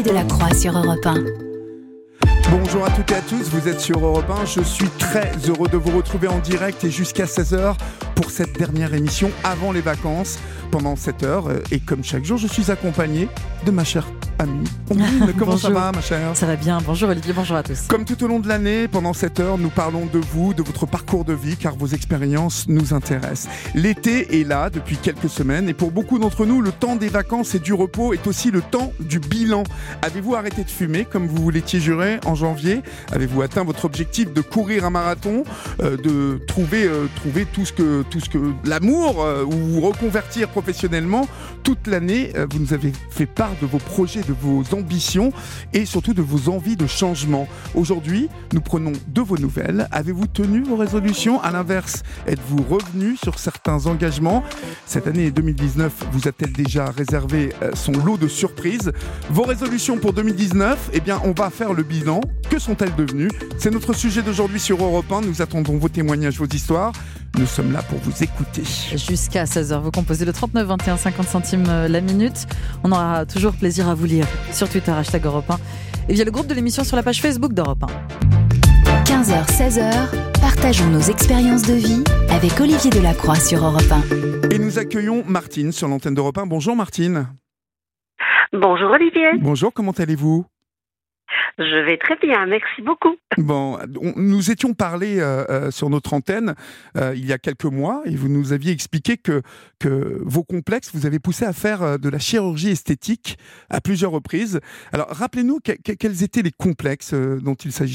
Delacroix sur Europe 1. Bonjour à toutes et à tous, vous êtes sur Europe 1. Je suis très heureux de vous retrouver en direct et jusqu'à 16h pour cette dernière émission avant les vacances. Pendant 7 heures, et comme chaque jour, je suis accompagné de ma chère amie Ondine. Comment ça va, ma chère ? Ça va bien, bonjour Olivier, bonjour à tous. Comme tout au long de l'année, pendant 7 heures, nous parlons de vous, de votre parcours de vie, car vos expériences nous intéressent. L'été est là depuis quelques semaines, et pour beaucoup d'entre nous, le temps des vacances et du repos est aussi le temps du bilan. Avez-vous arrêté de fumer, comme vous l'étiez juré en janvier ? Avez-vous atteint votre objectif de courir un marathon, de trouver tout ce que l'amour, ou vous reconvertir professionnellement ? Toute l'année, vous nous avez fait part de vos projets, de vos ambitions et surtout de vos envies de changement. Aujourd'hui, nous prenons de vos nouvelles. Avez-vous tenu vos résolutions ? À l'inverse, êtes-vous revenu sur certains engagements ? Cette année 2019 vous a-t-elle déjà réservé son lot de surprises ? Vos résolutions pour 2019, eh bien, on va faire le bilan. Que sont-elles devenues ? C'est notre sujet d'aujourd'hui sur Europe 1. Nous attendons vos témoignages, vos histoires. Nous sommes là pour vous écouter. Jusqu'à 16h, vous composez le 39 21 50 centimes la minute. On aura toujours plaisir à vous lire sur Twitter, #Europe 1, et via le groupe de l'émission sur la page Facebook d'Europe 1. 15h, 16h, partageons nos expériences de vie avec Olivier Delacroix sur Europe 1. Et nous accueillons Martine sur l'antenne d'Europe 1. Bonjour Martine. Bonjour Olivier. Bonjour, comment allez-vous ? Je vais très bien, merci beaucoup. Bon, nous étions parlé sur notre antenne il y a quelques mois et vous nous aviez expliqué que vos complexes vous avaient poussé à faire de la chirurgie esthétique à plusieurs reprises. Alors rappelez-nous quels étaient les complexes dont il s'agissait ?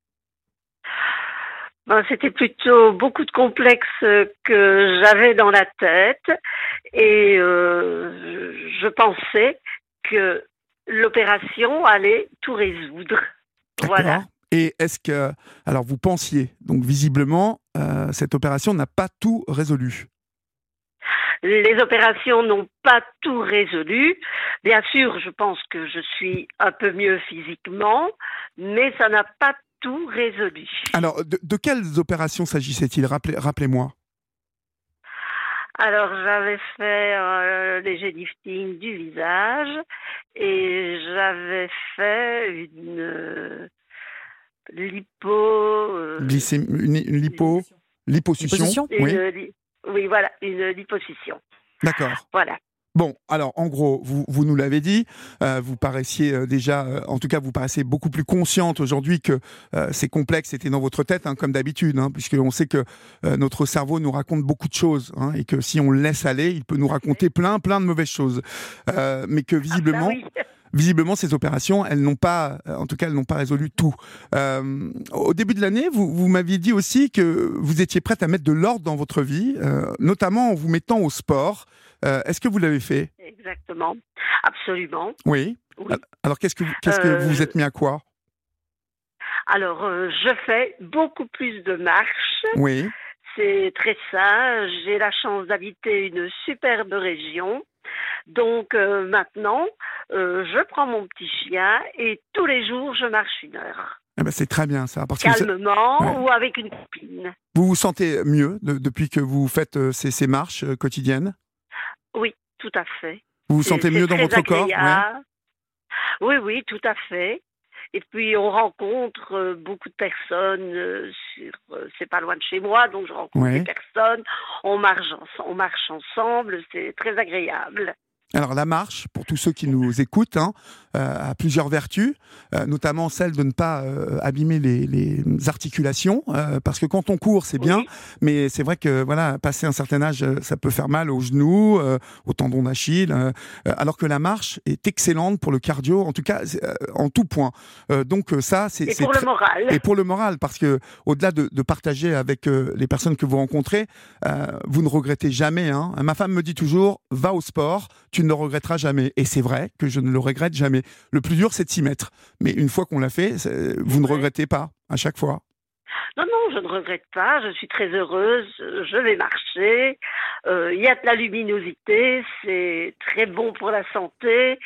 C'était plutôt beaucoup de complexes que j'avais dans la tête et je pensais que l'opération allait tout résoudre. D'accord. Voilà. Et est-ce que... Alors, vous pensiez, donc visiblement, cette opération n'a pas tout résolu. Les opérations n'ont pas tout résolu. Bien sûr, je pense que je suis un peu mieux physiquement, mais ça n'a pas tout résolu. Alors, de quelles opérations s'agissait-il ? Rappelez-moi. Alors, j'avais fait léger lifting du visage et j'avais fait une liposuction. Oui, voilà, une liposuction. D'accord. Voilà. Bon, alors en gros, vous nous l'avez dit, vous paraissiez déjà, en tout cas vous paraissez beaucoup plus consciente aujourd'hui que ces complexes étaient dans votre tête, comme d'habitude, puisqu'on sait que notre cerveau nous raconte beaucoup de choses, et que si on le laisse aller, il peut nous raconter plein de mauvaises choses, mais que visiblement... Visiblement, ces opérations, elles n'ont pas résolu tout. Au début de l'année, vous m'aviez dit aussi que vous étiez prête à mettre de l'ordre dans votre vie, notamment en vous mettant au sport. Est-ce que vous l'avez fait ? Exactement, absolument. Oui. Alors, qu'est-ce que vous vous êtes mis à quoi ? Alors, je fais beaucoup plus de marches. Oui. C'est très ça. J'ai la chance d'habiter une superbe région. Donc maintenant, je prends mon petit chien et tous les jours, je marche 1 heure. Eh ben, c'est très bien ça. Parce calmement ou avec une copine. Vous vous sentez mieux depuis que vous faites ces marches quotidiennes ? Oui, tout à fait. Vous vous sentez mieux dans votre corps ? Oui, tout à fait. Et puis on rencontre beaucoup de personnes. C'est pas loin de chez moi, donc je rencontre des personnes. On marche ensemble. C'est très agréable. Alors la marche, pour tous ceux qui nous écoutent, a plusieurs vertus, notamment celle de ne pas abîmer les articulations, parce que quand on court c'est bien, mais c'est vrai que passé un certain âge, ça peut faire mal aux genoux, aux tendons d'Achille, alors que la marche est excellente pour le cardio, en tout cas en tout point. Donc ça, c'est pour le moral. Et pour le moral, parce que au-delà de partager avec les personnes que vous rencontrez, vous ne regrettez jamais. Ma femme me dit toujours, va au sport, tu ne le regretteras jamais. Et c'est vrai que je ne le regrette jamais. Le plus dur, c'est de s'y mettre. Mais une fois qu'on l'a fait, vous ne regrettez pas à chaque fois ? Non, je ne regrette pas. Je suis très heureuse. Je vais marcher. Il y a de la luminosité. C'est très bon pour la santé.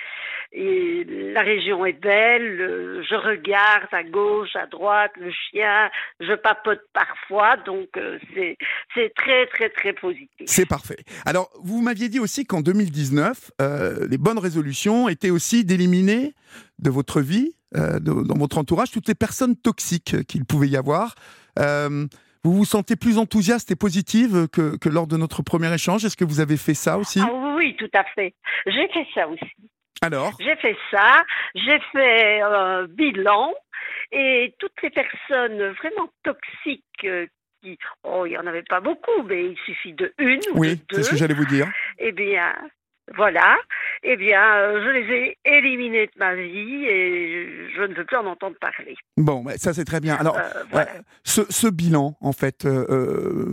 Et la région est belle, je regarde à gauche, à droite, le chien, je papote parfois, donc c'est très, très, très positif. C'est parfait. Alors, vous m'aviez dit aussi qu'en 2019, les bonnes résolutions étaient aussi d'éliminer de votre vie, dans votre entourage, toutes les personnes toxiques qu'il pouvait y avoir. Vous vous sentez plus enthousiaste et positive que lors de notre premier échange. Est-ce que vous avez fait ça aussi ? Oui, tout à fait. J'ai fait ça aussi. Alors ? J'ai fait ça. J'ai fait un bilan et toutes les personnes vraiment toxiques il n'y en avait pas beaucoup, mais il suffit de une ou de deux. Oui, c'est ce que j'allais vous dire. Eh bien, voilà. Eh bien, je les ai éliminés de ma vie et je ne veux plus en entendre parler. Bon, ça c'est très bien. Alors, voilà. Ce bilan, en fait, pourquoi ?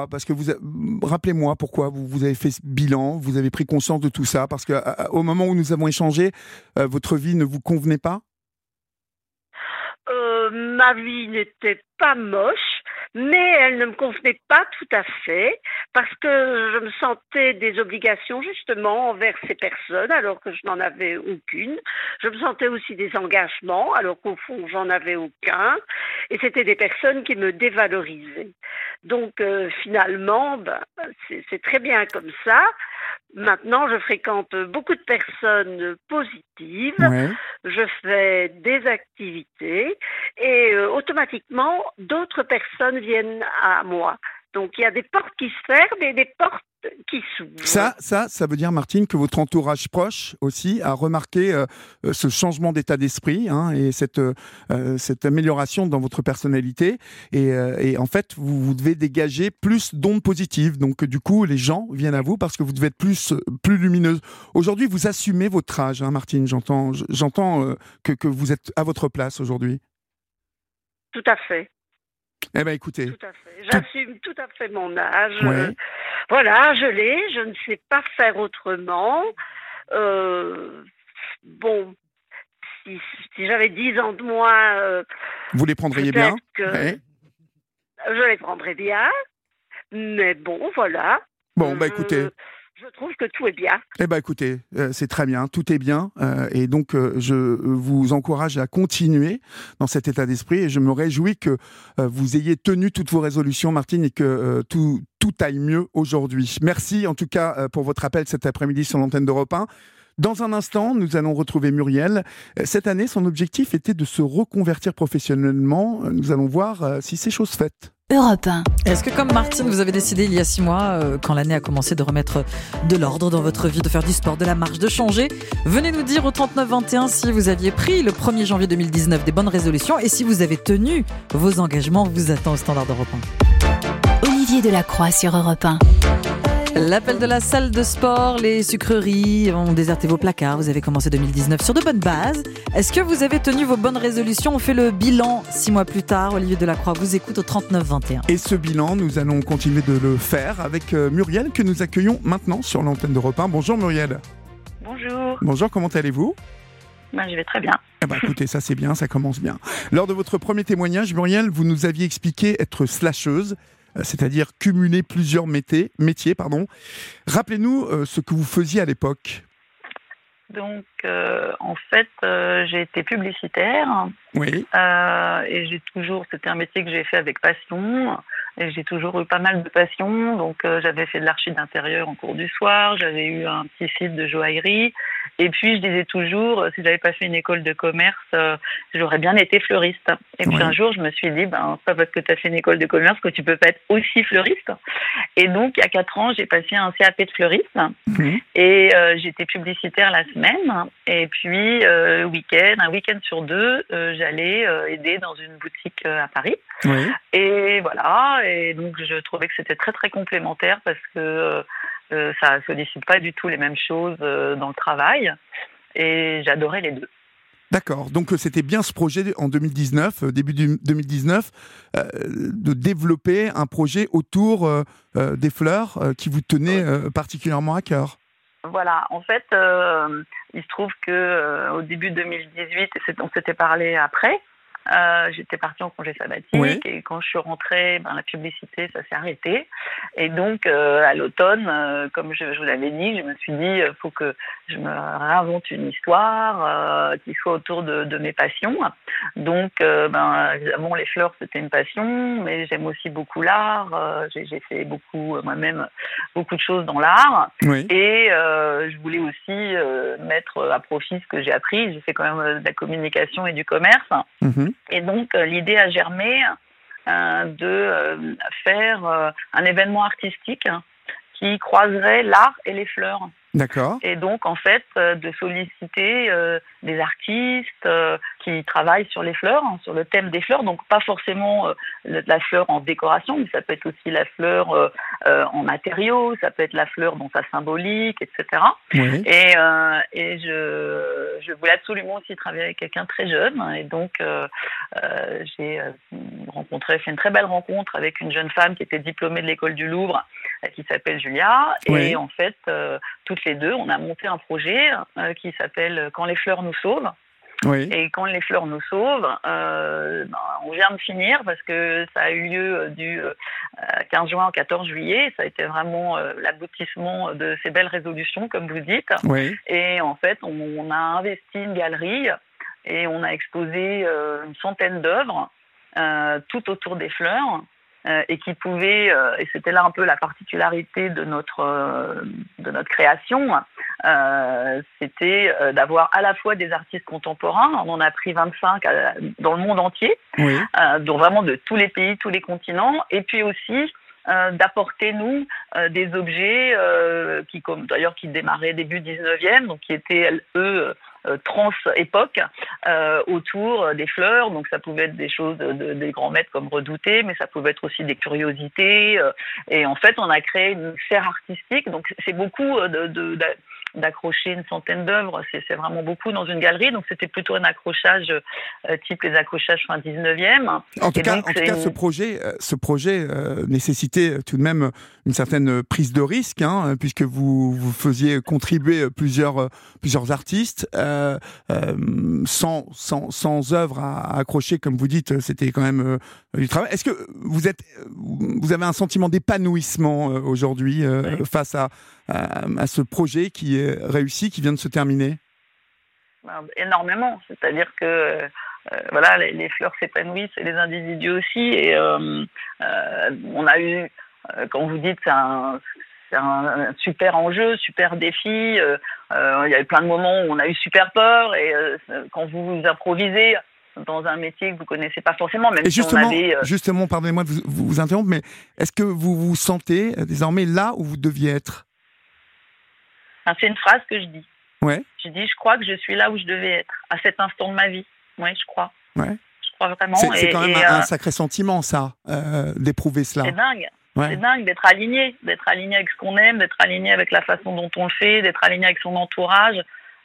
Parce que rappelez-moi pourquoi vous avez fait ce bilan, vous avez pris conscience de tout ça, parce qu'au moment où nous avons échangé, votre vie ne vous convenait pas ? Ma vie n'était pas moche, mais elle ne me convenait pas tout à fait parce que je me sentais des obligations justement envers ces personnes alors que je n'en avais aucune. Je me sentais aussi des engagements alors qu'au fond j'en avais aucun et c'était des personnes qui me dévalorisaient. Donc finalement, c'est très bien comme ça. Maintenant, je fréquente beaucoup de personnes positives, ouais. Je fais des activités et automatiquement, d'autres personnes viennent à moi. Donc, il y a des portes qui se ferment et des portes qui s'ouvrent. Ça veut dire, Martine, que votre entourage proche aussi a remarqué ce changement d'état d'esprit et cette amélioration dans votre personnalité. Et en fait, vous devez dégager plus d'ondes positives. Donc, du coup, les gens viennent à vous parce que vous devez être plus lumineuse. Aujourd'hui, vous assumez votre âge, Martine. J'entends que vous êtes à votre place aujourd'hui. Tout à fait. Eh bien, écoutez. Tout à fait. J'assume tout à fait mon âge. Ouais. Voilà, je ne sais pas faire autrement. Bon, si j'avais 10 ans de moins... vous les prendriez bien ouais. Je les prendrais bien. Mais bon, voilà. Bon, écoutez... Je trouve que tout est bien. Eh bien, écoutez, c'est très bien, tout est bien. Et donc, je vous encourage à continuer dans cet état d'esprit. Et je me réjouis que vous ayez tenu toutes vos résolutions, Martine, et que tout aille mieux aujourd'hui. Merci, en tout cas, pour votre appel cet après-midi sur l'antenne d'Europe 1. Dans un instant, nous allons retrouver Muriel. Cette année, son objectif était de se reconvertir professionnellement. Nous allons voir si c'est chose faite. Europe 1. Est-ce que comme Martine, vous avez décidé il y a 6 mois, quand l'année a commencé, de remettre de l'ordre dans votre vie, de faire du sport, de la marche, de changer ? Venez nous dire au 3921 si vous aviez pris le 1er janvier 2019 des bonnes résolutions et si vous avez tenu vos engagements. On vous attend au standard d'Europe 1. Olivier Delacroix sur Europe 1. L'appel de la salle de sport, les sucreries ont déserté vos placards. Vous avez commencé 2019 sur de bonnes bases. Est-ce que vous avez tenu vos bonnes résolutions ? On fait le bilan 6 mois plus tard. Olivier Delacroix vous écoute au 3921. Et ce bilan, nous allons continuer de le faire avec Muriel que nous accueillons maintenant sur l'antenne d'Europe 1. Bonjour Muriel. Bonjour. Bonjour, comment allez-vous ? Je vais très bien. Écoutez, ça c'est bien, ça commence bien. Lors de votre premier témoignage, Muriel, vous nous aviez expliqué être slasheuse, c'est-à-dire cumuler plusieurs métiers. Rappelez-nous ce que vous faisiez à l'époque. Donc, en fait, j'ai été publicitaire. Oui. Et c'était un métier que j'ai fait avec passion. Et j'ai toujours eu pas mal de passion. Donc, j'avais fait de l'archi d'intérieur en cours du soir. J'avais eu un petit site de joaillerie. Et puis, je disais toujours, si j'avais pas fait une école de commerce, j'aurais bien été fleuriste. Et puis, un jour, je me suis dit, c'est pas parce que tu as fait une école de commerce que tu peux pas être aussi fleuriste. Et donc, il y a 4 ans, j'ai passé un CAP de fleuriste. Et j'étais publicitaire la semaine. Et puis, un week-end sur 2, j'allais aider dans une boutique à Paris. Oui. Et voilà. Et donc, je trouvais que c'était très, très complémentaire parce que ça ne sollicite pas du tout les mêmes choses dans le travail. Et j'adorais les deux. D'accord. Donc, c'était bien ce projet en 2019, début 2019, de développer un projet autour des fleurs qui vous tenait particulièrement à cœur. Voilà. En fait, il se trouve qu'au début 2018, on s'était parlé après, j'étais partie en congé sabbatique et quand je suis rentrée, la publicité, ça s'est arrêté. Et donc, à l'automne, comme je vous l'avais dit, je me suis dit, il faut que je me réinvente une histoire qui soit autour de mes passions. Donc, évidemment, les fleurs, c'était une passion, mais j'aime aussi beaucoup l'art. J'ai fait moi-même beaucoup de choses dans l'art. Oui. Et je voulais aussi mettre à profit ce que j'ai appris. J'ai fait quand même de la communication et du commerce. Mmh. Et donc, l'idée a germé de faire un événement artistique qui croiserait l'art et les fleurs. D'accord. Et donc, en fait, de solliciter des artistes qui travaillent sur les fleurs, sur le thème des fleurs. Donc, pas forcément la fleur en décoration, mais ça peut être aussi la fleur en matériaux, ça peut être la fleur dans sa symbolique, etc. Oui. Et je voulais absolument aussi travailler avec quelqu'un très jeune. Et donc, j'ai fait une très belle rencontre avec une jeune femme qui était diplômée de l'école du Louvre, qui s'appelle Julia. Oui. Et en fait, toutes les deux, on a monté un projet qui s'appelle « Quand les fleurs nous sauvent ». Oui. Et quand les fleurs nous sauvent, on vient de finir parce que ça a eu lieu du 15 juin au 14 juillet. Ça a été vraiment l'aboutissement de ces belles résolutions, comme vous dites. Oui. Et en fait, on a investi une galerie et on a exposé une centaine d'œuvres tout autour des fleurs. Et qui pouvait, et c'était là un peu la particularité de notre création, c'était d'avoir à la fois des artistes contemporains, on en a pris 25 dans le monde entier, oui. Donc vraiment de tous les pays, tous les continents, et puis aussi d'apporter nous des objets qui démarraient début 19e, donc qui étaient eux trans-époque autour des fleurs. Donc ça pouvait être des choses des grands maîtres comme Redouté, mais ça pouvait être aussi des curiosités. Et en fait, on a créé une serre artistique. Donc c'est beaucoup d'accrocher une centaine d'œuvres. C'est vraiment beaucoup dans une galerie. Donc c'était plutôt un accrochage type les accrochages fin 19e. En tout cas, ce projet nécessitait tout de même une certaine prise de risque, puisque vous faisiez contribuer plusieurs artistes. Sans œuvre à accrocher, comme vous dites, c'était quand même du travail. Est-ce que vous avez un sentiment d'épanouissement aujourd'hui face à ce projet qui est réussi, qui vient de se terminer? Énormément. C'est-à-dire que les fleurs s'épanouissent et les individus aussi. Et on a eu, quand vous dites, c'est un super enjeu, super défi. Il y a eu plein de moments où on a eu super peur. Et quand vous improvisez dans un métier que vous ne connaissez pas forcément, même si on avait... Justement, pardonnez-moi de vous interrompre, mais est-ce que vous vous sentez désormais là où vous deviez être? C'est une phrase que je dis. Ouais. Je dis, je crois que je suis là où je devais être, à cet instant de ma vie. Oui, je crois. Ouais. Je crois vraiment. C'est quand même un sacré sentiment, ça, d'éprouver cela. C'est dingue. Ouais. C'est dingue d'être aligné avec ce qu'on aime, d'être aligné avec la façon dont on le fait, d'être aligné avec son entourage.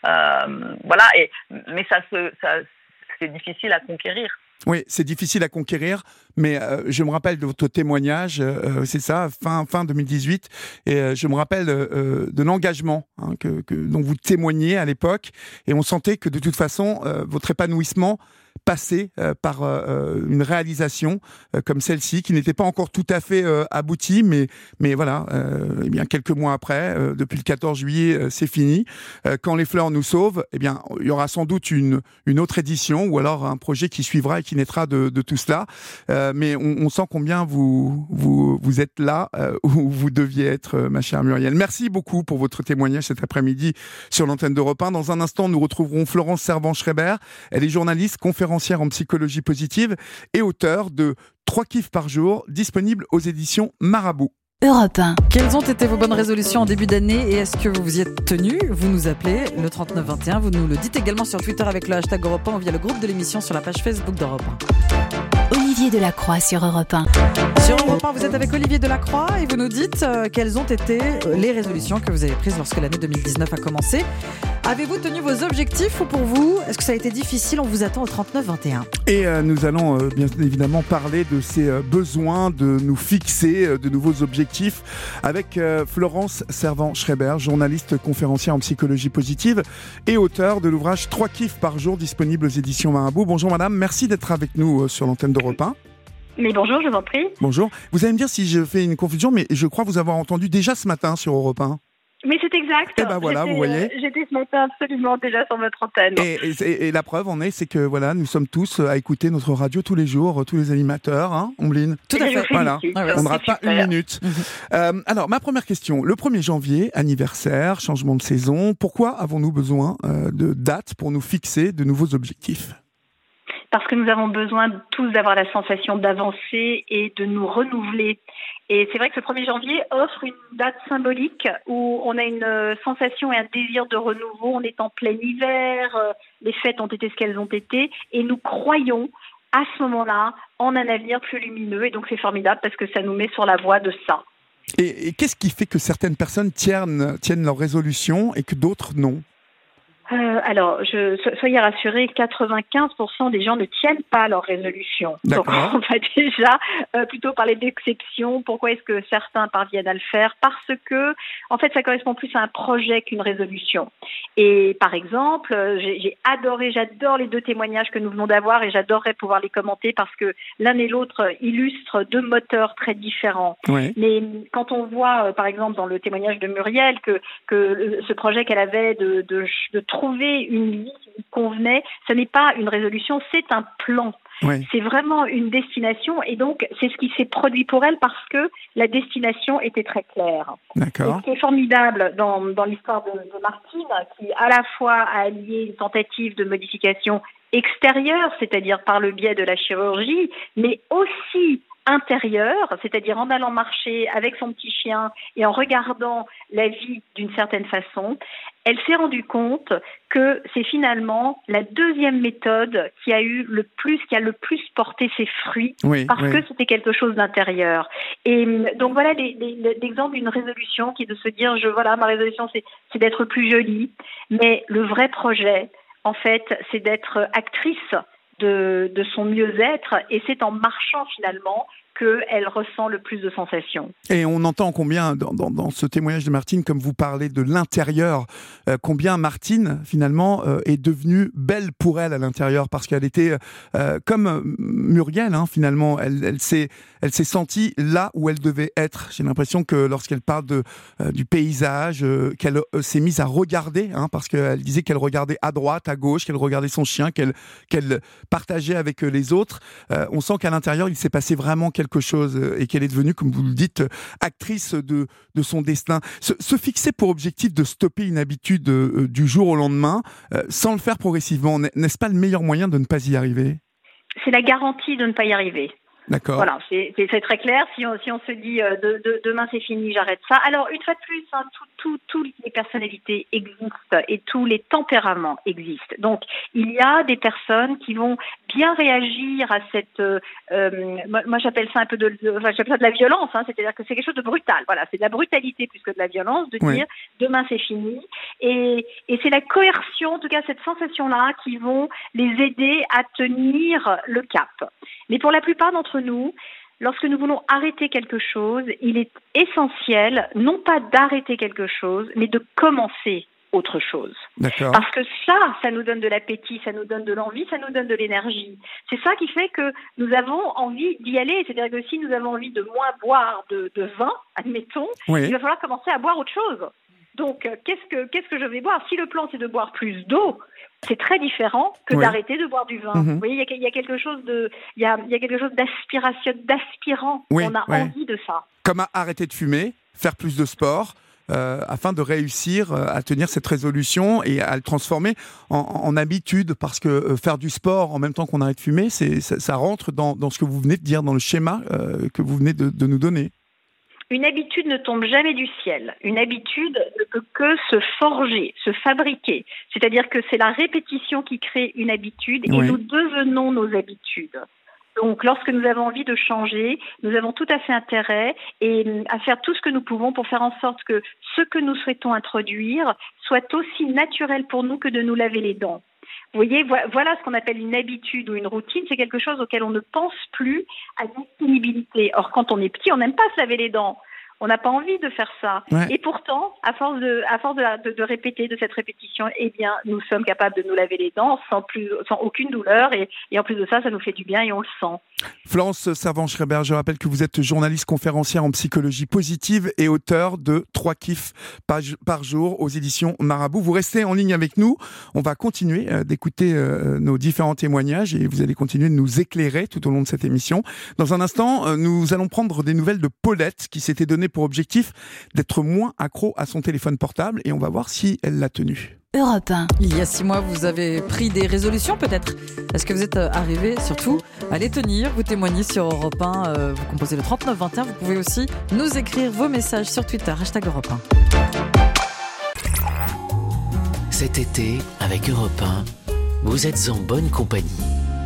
Mais c'est difficile à conquérir. Oui, c'est difficile à conquérir, mais je me rappelle de votre témoignage, c'est ça, fin 2018, et je me rappelle de l'engagement dont vous témoigniez à l'époque, et on sentait que de toute façon, votre épanouissement passé par une réalisation comme celle-ci, qui n'était pas encore tout à fait aboutie, mais voilà, eh bien, quelques mois après, depuis le 14 juillet, c'est fini. Quand les fleurs nous sauvent, eh bien, il y aura sans doute une autre édition, ou alors un projet qui suivra et qui naîtra de tout cela. Mais on sent combien vous êtes là où vous deviez être, ma chère Muriel. Merci beaucoup pour votre témoignage cet après-midi sur l'antenne d'Europe 1. Dans un instant, nous retrouverons Florence Servan-Schreiber. Elle est journaliste, conférencière en psychologie positive et auteure de 3 kiffs par jour, disponible aux éditions Marabout. Europe 1. Quelles ont été vos bonnes résolutions en début d'année et est-ce que vous vous y êtes tenu? Vous nous appelez le 3921, vous nous le dites également sur Twitter avec le hashtag Europe 1 ou via le groupe de l'émission sur la page Facebook d'Europe 1. Olivier Delacroix sur Europe 1. Sur Europe 1, vous êtes avec Olivier Delacroix et vous nous dites quelles ont été les résolutions que vous avez prises lorsque l'année 2019 a commencé. Avez-vous tenu vos objectifs ou pour vous, est-ce que ça a été difficile? On vous attend au 39-21. Et nous allons bien évidemment parler de ces besoins de nous fixer de nouveaux objectifs avec Florence Servan-Schreiber, journaliste conférencière en psychologie positive et auteure de l'ouvrage 3 kiffs par jour, disponible aux éditions Marabout. Bonjour madame, merci d'être avec nous sur l'antenne d'Europe 1. Mais bonjour, je vous en prie. Bonjour. Vous allez me dire si je fais une confusion, mais je crois vous avoir entendu déjà ce matin sur Europe 1. Mais c'est exact. Et ben voilà, vous voyez. J'étais ce matin absolument déjà sur votre antenne. Et la preuve c'est que voilà, nous sommes tous à écouter notre radio tous les jours, tous les animateurs, hein, Ombline. Tout à fait. Voilà, on ne rate pas super. une minute. Alors, ma première question, le 1er janvier, anniversaire, changement de saison, pourquoi avons-nous besoin de dates pour nous fixer de nouveaux objectifs ? Parce que nous avons besoin tous d'avoir la sensation d'avancer et de nous renouveler. Et c'est vrai que le 1er janvier offre une date symbolique où on a une sensation et un désir de renouveau. On est en plein hiver, les fêtes ont été ce qu'elles ont été, et nous croyons à ce moment-là en un avenir plus lumineux. Et donc c'est formidable parce que ça nous met sur la voie de ça. Et qu'est-ce qui fait que certaines personnes tiennent leurs résolutions et que d'autres non ? Alors, soyez rassurés, 95% des gens ne tiennent pas leur résolution. Donc, on va déjà plutôt parler d'exception. Pourquoi est-ce que certains parviennent à le faire ? Parce que, en fait, ça correspond plus à un projet qu'une résolution. Et par exemple, j'adore les 2 témoignages que nous venons d'avoir et j'adorerais pouvoir les commenter parce que l'un et l'autre illustrent 2 moteurs très différents. Ouais. Mais quand on voit, par exemple, dans le témoignage de Muriel, que ce projet qu'elle avait de trouver une vie qui lui convenait, ce n'est pas une résolution, c'est un plan. Ouais. C'est vraiment une destination et donc c'est ce qui s'est produit pour elle parce que la destination était très claire. D'accord. Et ce qui est formidable dans l'histoire de Martine, qui à la fois a allié une tentative de modification extérieure, c'est-à-dire par le biais de la chirurgie, mais aussi intérieure, c'est-à-dire en allant marcher avec son petit chien et en regardant la vie d'une certaine façon, elle s'est rendue compte que c'est finalement la 2e méthode qui a le plus porté ses fruits, parce que c'était quelque chose d'intérieur. Et donc voilà l'exemple d'une résolution qui est de se dire, ma résolution c'est d'être plus jolie, mais le vrai projet, en fait, c'est d'être actrice de son mieux-être, et c'est en marchant finalement qu'elle ressent le plus de sensations. Et on entend combien, dans ce témoignage de Martine, comme vous parlez de l'intérieur, combien Martine, finalement, est devenue belle pour elle à l'intérieur, parce qu'elle était comme Muriel, hein, finalement. Elle s'est sentie là où elle devait être. J'ai l'impression que lorsqu'elle parle du paysage, qu'elle s'est mise à regarder, hein, parce qu'elle disait qu'elle regardait à droite, à gauche, qu'elle regardait son chien, qu'elle partageait avec les autres. On sent qu'à l'intérieur, il s'est passé vraiment quelque chose et qu'elle est devenue, comme vous le dites, actrice de son destin. Se fixer pour objectif de stopper une habitude du jour au lendemain, sans le faire progressivement, n'est-ce pas le meilleur moyen de ne pas y arriver ? C'est la garantie de ne pas y arriver. D'accord. Voilà, c'est très clair. Si on se dit demain c'est fini, j'arrête ça. Alors une fois de plus, hein, toutes les personnalités existent et tous les tempéraments existent. Donc il y a des personnes qui vont bien réagir à cette, moi j'appelle ça j'appelle ça de la violence. Hein, c'est-à-dire que c'est quelque chose de brutal. Voilà, c'est de la brutalité plus que de la violence de dire demain c'est fini. Et c'est la coercion, en tout cas cette sensation-là, qui vont les aider à tenir le cap. Mais pour la plupart d'entre nous, lorsque nous voulons arrêter quelque chose, il est essentiel, non pas d'arrêter quelque chose, mais de commencer autre chose. D'accord. Parce que ça nous donne de l'appétit, ça nous donne de l'envie, ça nous donne de l'énergie. C'est ça qui fait que nous avons envie d'y aller. C'est-à-dire que si nous avons envie de moins boire de vin, admettons, il va falloir commencer à boire autre chose. Donc, qu'est-ce que je vais boire ? Si le plan, c'est de boire plus d'eau, c'est très différent que d'arrêter de boire du vin. Vous voyez, il y a quelque chose d'aspirant. On a envie de ça. Comme arrêter de fumer, faire plus de sport, afin de réussir à tenir cette résolution et à le transformer en habitude, parce que faire du sport en même temps qu'on arrête de fumer, ça rentre dans ce que vous venez de dire, dans le schéma que vous venez de nous donner. Une habitude ne tombe jamais du ciel. Une habitude ne peut que se forger, se fabriquer. C'est-à-dire que c'est la répétition qui crée une habitude et nous devenons nos habitudes. Donc, lorsque nous avons envie de changer, nous avons tout à fait intérêt à faire tout ce que nous pouvons pour faire en sorte que ce que nous souhaitons introduire soit aussi naturel pour nous que de nous laver les dents. Vous voyez, voilà ce qu'on appelle une habitude ou une routine. C'est quelque chose auquel on ne pense plus à disponibilité. Or, quand on est petit, on n'aime pas se laver les dents. On n'a pas envie de faire ça. Ouais. Et pourtant, à force de répéter, de cette répétition, eh bien, nous sommes capables de nous laver les dents sans aucune douleur. Et en plus de ça, ça nous fait du bien et on le sent. Florence Servan-Schreiber, je rappelle que vous êtes journaliste conférencière en psychologie positive et auteur de 3 kiffs par jour aux éditions Marabout. Vous restez en ligne avec nous. On va continuer d'écouter nos différents témoignages et vous allez continuer de nous éclairer tout au long de cette émission. Dans un instant, nous allons prendre des nouvelles de Paulette qui s'était donné pour objectif d'être moins accro à son téléphone portable et on va voir si elle l'a tenu. Europe 1. Il y a 6 mois, vous avez pris des résolutions peut-être. Est-ce que vous êtes arrivé surtout à les tenir? Vous témoignez sur Europe 1, vous composez le 3921. Vous pouvez aussi nous écrire vos messages sur Twitter, #Europe 1. Cet été, avec Europe 1, vous êtes en bonne compagnie.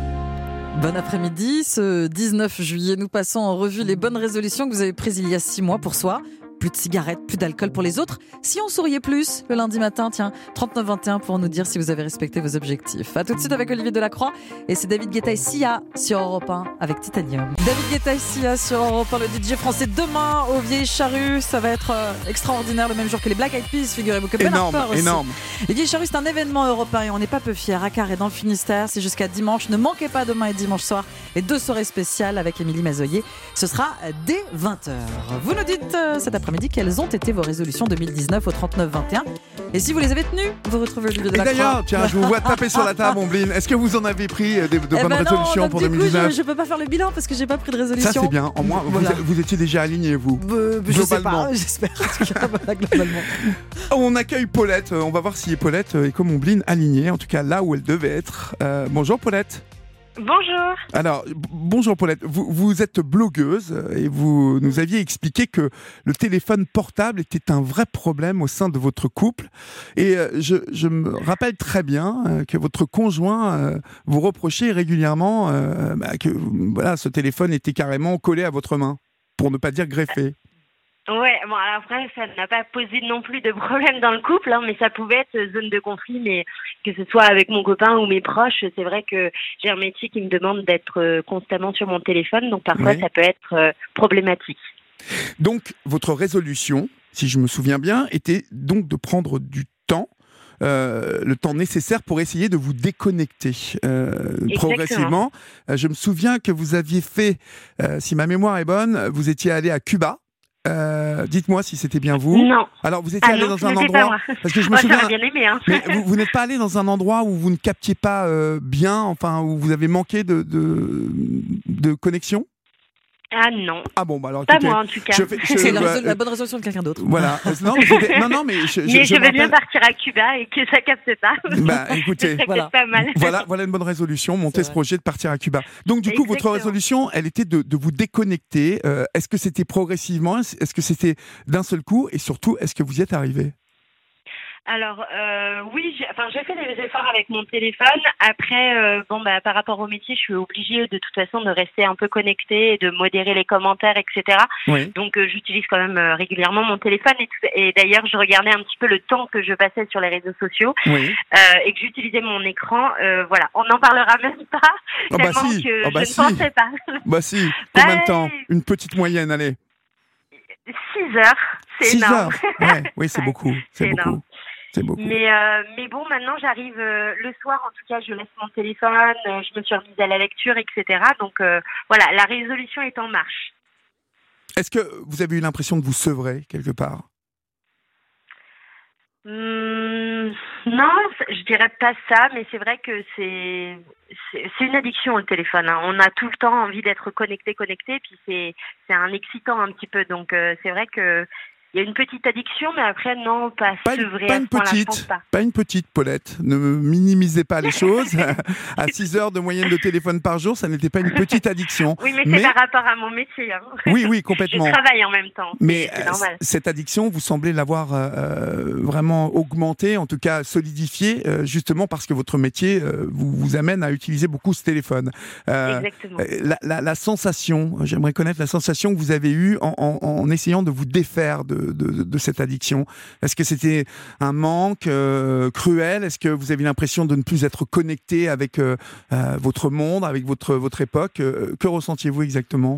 Bon après-midi, ce 19 juillet, nous passons en revue les bonnes résolutions que vous avez prises il y a 6 mois pour soi. Plus de cigarettes, plus d'alcool pour les autres. Si on souriait plus le lundi matin, tiens, 3921 pour nous dire si vous avez respecté vos objectifs. A tout de suite avec Olivier Delacroix et c'est David Guetta et Sia sur Europe 1 avec Titanium. David Guetta et Sia sur Europe 1, le DJ français demain au Vieilles Charrues. Ça va être extraordinaire, le même jour que les Black Eyed Peas, figurez-vous que Ben Harper aussi. Énorme. Les Vieilles Charrues, c'est un événement européen et on n'est pas peu fiers. À Carré dans le Finistère, c'est jusqu'à dimanche. Ne manquez pas demain et dimanche soir les 2 soirées spéciales avec Émilie Mazoyer. Ce sera dès 20h. Vous nous dites cet après-midi quelles ont été vos résolutions 2019 au 3921. Et si vous les avez tenues, vous retrouvez Olivier Delacroix. Et d'ailleurs, tiens, je vous vois taper sur la table, Ombline. Est-ce que vous en avez pris de bonnes résolutions pour 2019 Je peux pas faire le bilan parce que j'ai pas pris de résolution. Ça c'est bien. En moins, Voilà. vous étiez déjà aligné, vous. Je sais pas, j'espère. En tout cas, voilà, globalement. On accueille Paulette. On va voir si Paulette est comme Ombline alignée, en tout cas là où elle devait être. Bonjour Paulette. Bonjour. Alors, bonjour Paulette, vous êtes blogueuse et vous nous aviez expliqué que le téléphone portable était un vrai problème au sein de votre couple. Et je me rappelle très bien que votre conjoint vous reprochait régulièrement que voilà, ce téléphone était carrément collé à votre main, pour ne pas dire greffé. Ouais, bon, alors après, ça n'a pas posé non plus de problème dans le couple, hein, mais ça pouvait être zone de conflit, mais que ce soit avec mon copain ou mes proches, c'est vrai que j'ai un métier qui me demande d'être constamment sur mon téléphone, donc parfois ça peut être problématique. Donc, votre résolution, si je me souviens bien, était donc de prendre du temps, le temps nécessaire pour essayer de vous déconnecter progressivement. Je me souviens que vous aviez fait, si ma mémoire est bonne, vous étiez allé à Cuba. Dites-moi si c'était bien vous. Non. Alors vous étiez allé dans un endroit parce que je me souviens. Bien aimé, hein. Mais vous n'êtes pas allé dans un endroit où vous ne captiez pas bien, enfin où vous avez manqué de connexion. Ah non. Ah bon, bah alors pas moi en tout cas. C'est la bonne résolution de quelqu'un d'autre. Voilà. Non, mais je veux bien partir à Cuba et que ça capte pas. Bah écoutez, voilà. Pas mal. Voilà une bonne résolution, monter ce projet de partir à Cuba. Donc du coup, votre résolution, elle était de vous déconnecter. Est-ce que c'était progressivement? Est-ce que c'était d'un seul coup? Et surtout, est-ce que vous y êtes arrivé? Alors oui, j'ai fait des efforts avec mon téléphone. Après, par rapport au métier, je suis obligée de toute façon de rester un peu connectée et de modérer les commentaires, etc. Oui. Donc j'utilise quand même régulièrement mon téléphone et d'ailleurs je regardais un petit peu le temps que je passais sur les réseaux sociaux et que j'utilisais mon écran. Voilà, on n'en parlera même pas tellement que je ne pensais pas. Bah si, combien de temps? Une petite moyenne, allez. 6 heures, c'est énorme. 6 heures, oui, c'est beaucoup. C'est beaucoup. Énorme. Mais bon, maintenant j'arrive le soir, en tout cas je laisse mon téléphone, je me suis remise à la lecture, etc. Donc voilà, la résolution est en marche. Est-ce que vous avez eu l'impression de vous sevrer quelque part? Non, je dirais pas ça, mais c'est vrai que c'est une addiction le téléphone. Hein. On a tout le temps envie d'être connecté, puis c'est un excitant un petit peu. Donc c'est vrai que il y a une petite addiction, mais après, non, pas sevrée à ce point-là, je pense pas. Pas une petite, Paulette. Ne minimisez pas les choses. À 6 heures de moyenne de téléphone par jour, ça n'était pas une petite addiction. Oui, mais c'est par rapport à mon métier. Hein. Oui, complètement. Je travaille en même temps. Mais c'est normal. Cette addiction, vous semblez l'avoir vraiment augmentée, en tout cas solidifiée, justement parce que votre métier vous amène à utiliser beaucoup ce téléphone. Exactement. La sensation, j'aimerais connaître la sensation que vous avez eue en essayant de vous défaire de cette addiction. Est-ce que c'était un manque cruel? Est-ce que vous avez l'impression de ne plus être connecté avec votre monde, avec votre époque? Que ressentiez-vous exactement?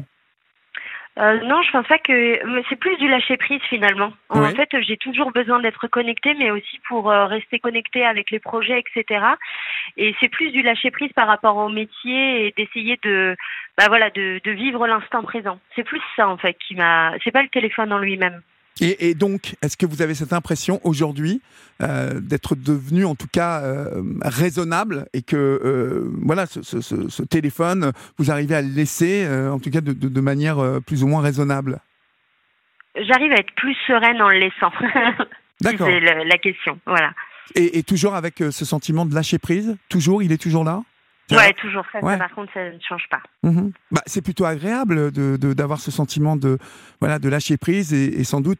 Non, je pense pas que c'est plus du lâcher prise finalement. Oui. En fait, j'ai toujours besoin d'être connectée, mais aussi pour rester connectée avec les projets, etc. Et c'est plus du lâcher prise par rapport au métier et d'essayer de vivre l'instant présent. C'est plus ça en fait c'est pas le téléphone en lui-même. Et donc, est-ce que vous avez cette impression aujourd'hui d'être devenu en tout cas raisonnable et que ce téléphone, vous arrivez à le laisser en tout cas de manière plus ou moins raisonnable? J'arrive à être plus sereine en le laissant. D'accord. C'est la question, voilà. Et toujours avec ce sentiment de lâcher prise? Toujours, il est toujours là? Ouais, toujours ça, ouais. Ça, par contre, ça ne change pas. Mmh. C'est plutôt agréable d'avoir ce sentiment de lâcher prise et sans doute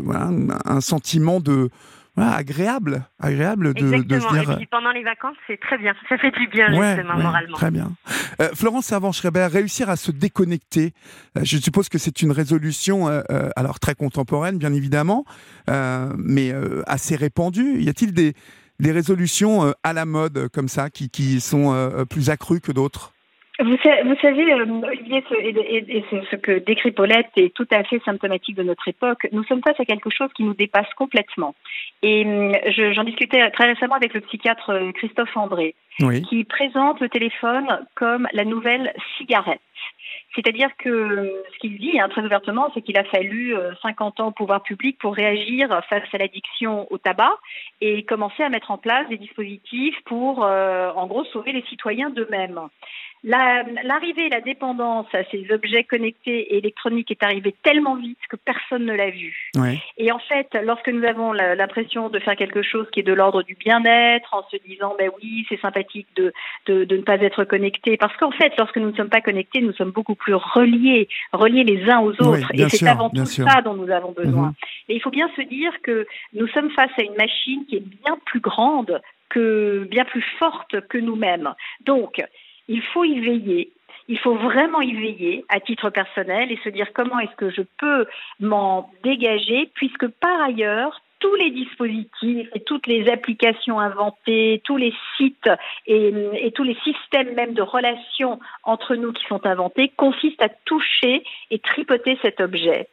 un sentiment agréable de se dire... Et puis pendant les vacances, c'est très bien. Ça fait du bien, justement, moralement. Très bien. Florence Servan-Schreiber, réussir à se déconnecter, je suppose que c'est une résolution, alors très contemporaine, bien évidemment, mais assez répandue. Y a-t-il des résolutions à la mode comme ça qui sont plus accrues que d'autres? Vous savez, Olivier, et ce que décrit Paulette est tout à fait symptomatique de notre époque. Nous sommes face à quelque chose qui nous dépasse complètement. Et j'en discutais très récemment avec le psychiatre Christophe André, qui présente le téléphone comme la nouvelle cigarette. C'est-à-dire que ce qu'il dit très ouvertement, c'est qu'il a fallu 50 ans au pouvoir public pour réagir face à l'addiction au tabac et commencer à mettre en place des dispositifs pour, en gros, sauver les citoyens d'eux-mêmes. L'arrivée et la dépendance à ces objets connectés et électroniques est arrivée tellement vite que personne ne l'a vu. Ouais. Et en fait, lorsque nous avons l'impression de faire quelque chose qui est de l'ordre du bien-être, en se disant oui, c'est sympathique de ne pas être connecté, parce qu'en fait, lorsque nous ne sommes pas connectés, nous sommes beaucoup plus reliés les uns aux autres. Et c'est avant tout ça dont nous avons besoin. Et il faut bien se dire que nous sommes face à une machine qui est bien plus grande, bien plus forte que nous-mêmes. Donc, il faut y veiller. Il faut vraiment y veiller à titre personnel et se dire comment est-ce que je peux m'en dégager, puisque par ailleurs, tous les dispositifs et toutes les applications inventées, tous les sites et tous les systèmes même de relations entre nous qui sont inventés consistent à toucher et tripoter cet objet.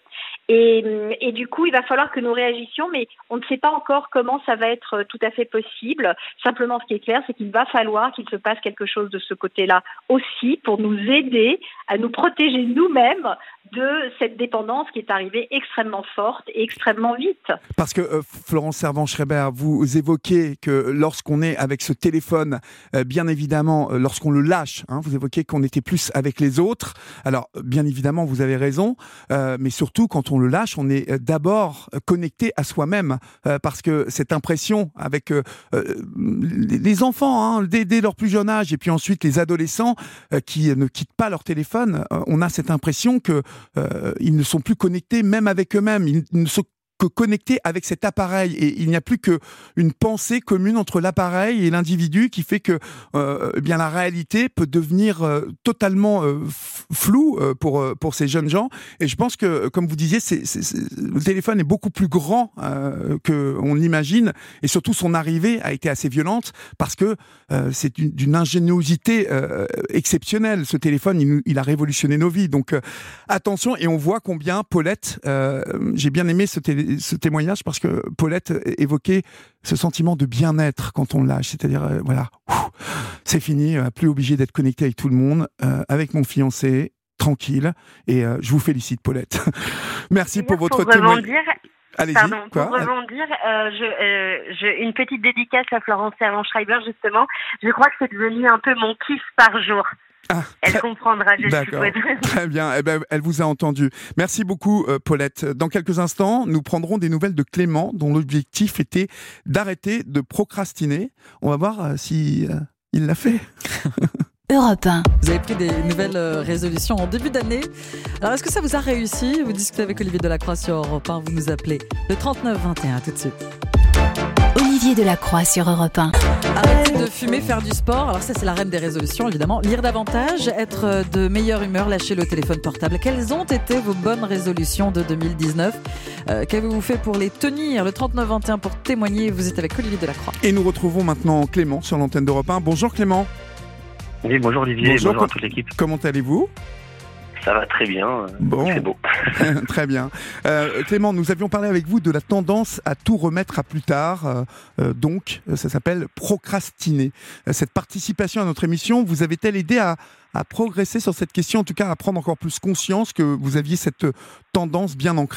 Et du coup, il va falloir que nous réagissions, mais on ne sait pas encore comment ça va être tout à fait possible. Simplement, ce qui est clair, c'est qu'il va falloir qu'il se passe quelque chose de ce côté-là aussi pour nous aider à nous protéger nous-mêmes de cette dépendance qui est arrivée extrêmement forte et extrêmement vite. Parce que Florence Servan-Schreiber, vous évoquez que lorsqu'on est avec ce téléphone, bien évidemment, lorsqu'on le lâche, vous évoquez qu'on était plus avec les autres. Alors, bien évidemment, vous avez raison, mais surtout, quand on le lâche, on est d'abord connecté à soi-même, parce que cette impression avec les enfants, dès leur plus jeune âge, et puis ensuite les adolescents qui ne quittent pas leur téléphone, on a cette impression que ils ne sont plus connectés même avec eux-mêmes, ils ne sont que connectés avec cet appareil et il n'y a plus qu'une pensée commune entre l'appareil et l'individu qui fait que bien la réalité peut devenir totalement floue pour ces jeunes gens. Et je pense que, comme vous disiez, le téléphone est beaucoup plus grand qu'on l'imagine et surtout son arrivée a été assez violente parce que c'est d'une ingéniosité exceptionnelle. Ce téléphone, il a révolutionné nos vies. Donc attention, et on voit combien Paulette, j'ai bien aimé ce témoignage parce que Paulette évoquait ce sentiment de bien-être quand on lâche, c'est-à-dire c'est fini, plus obligé d'être connecté avec tout le monde, avec mon fiancé, tranquille, et je vous félicite Paulette. Merci pour votre témoignage. Allez-y. Pardon, pour rebondir, une petite dédicace à Florence Servan-Schreiber, justement. Je crois que c'est devenu un peu mon kiff par jour. Elle comprendra, je D'accord. suppose. Très bien. Eh ben, elle vous a entendu. Merci beaucoup, Paulette. Dans quelques instants, nous prendrons des nouvelles de Clément, dont l'objectif était d'arrêter de procrastiner. On va voir si il l'a fait. Europe 1. Vous avez pris des nouvelles résolutions en début d'année. Alors, est-ce que ça vous a réussi? Vous discutez avec Olivier Delacroix sur Europe 1. Vous nous appelez le 39 21. Tout de suite. Olivier Delacroix sur Europe 1. Arrêter de fumer, faire du sport. Alors ça, c'est la reine des résolutions, évidemment. Lire davantage, être de meilleure humeur, lâcher le téléphone portable. Quelles ont été vos bonnes résolutions de 2019 ? Qu'avez-vous fait pour les tenir ? Le 39-21 pour témoigner. Vous êtes avec Olivier Delacroix. Et nous retrouvons maintenant Clément sur l'antenne d'Europe 1. Bonjour Clément. Oui, bonjour Olivier, bonjour à toute l'équipe. Comment allez-vous ? Ça va très bien, c'est beau. Très bien. Clément, nous avions parlé avec vous de la tendance à tout remettre à plus tard. Donc, ça s'appelle procrastiner. Cette participation à notre émission vous avait-elle aidé à progresser sur cette question, en tout cas à prendre encore plus conscience que vous aviez cette tendance bien ancrée ?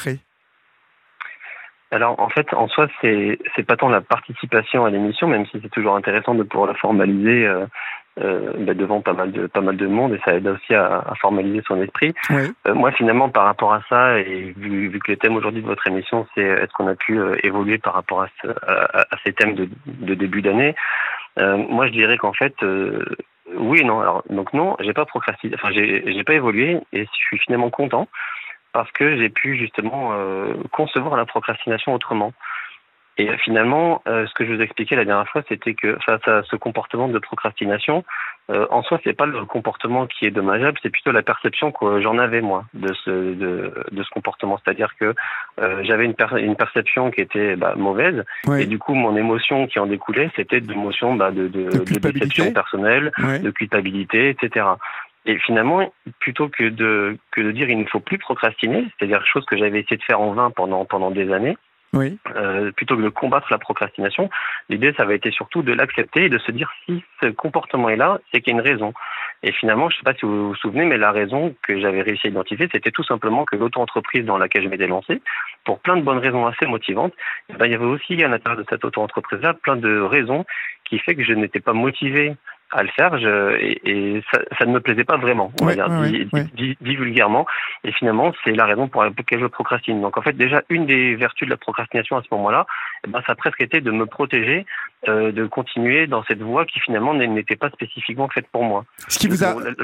Alors, en fait, en soi, c'est pas tant la participation à l'émission, même si c'est toujours intéressant de pouvoir la formaliser devant pas mal de monde, et ça aide aussi à formaliser son esprit. Oui. Moi, finalement, par rapport à ça, et vu que le thème aujourd'hui de votre émission, c'est est-ce qu'on a pu évoluer par rapport à ces thèmes de début d'année, moi, je dirais qu'en fait, oui et non. Alors, donc non, j'ai pas procrastiné, enfin, j'ai pas évolué, et je suis finalement content parce que j'ai pu justement concevoir la procrastination autrement. Et finalement, ce que je vous expliquais la dernière fois, c'était que face à ce comportement de procrastination, en soi, c'est pas le comportement qui est dommageable, c'est plutôt la perception que j'en avais moi de ce comportement. C'est-à-dire que j'avais une perception qui était mauvaise, Oui. et du coup, mon émotion qui en découlait, c'était de émotion de déception personnelle, Oui. de culpabilité, etc. Et finalement, plutôt que de dire il ne faut plus procrastiner, c'est-à-dire chose que j'avais essayé de faire en vain pendant des années, Oui. plutôt que de combattre la procrastination, l'idée, ça avait été surtout de l'accepter et de se dire si ce comportement est là, c'est qu'il y a une raison. Et finalement, je ne sais pas si vous vous souvenez, mais la raison que j'avais réussi à identifier, c'était tout simplement que l'auto-entreprise dans laquelle je m'étais lancé, pour plein de bonnes raisons assez motivantes, il y avait aussi à l'intérieur de cette auto-entreprise-là plein de raisons qui fait que je n'étais pas motivé à le faire, et ça ne me plaisait pas vraiment, on va dire, dit vulgairement, et finalement c'est la raison pour laquelle je procrastine. Donc en fait déjà une des vertus de la procrastination à ce moment-là, ça a presque été de me protéger, de continuer dans cette voie qui finalement n'était pas spécifiquement faite pour moi. Ce qui vous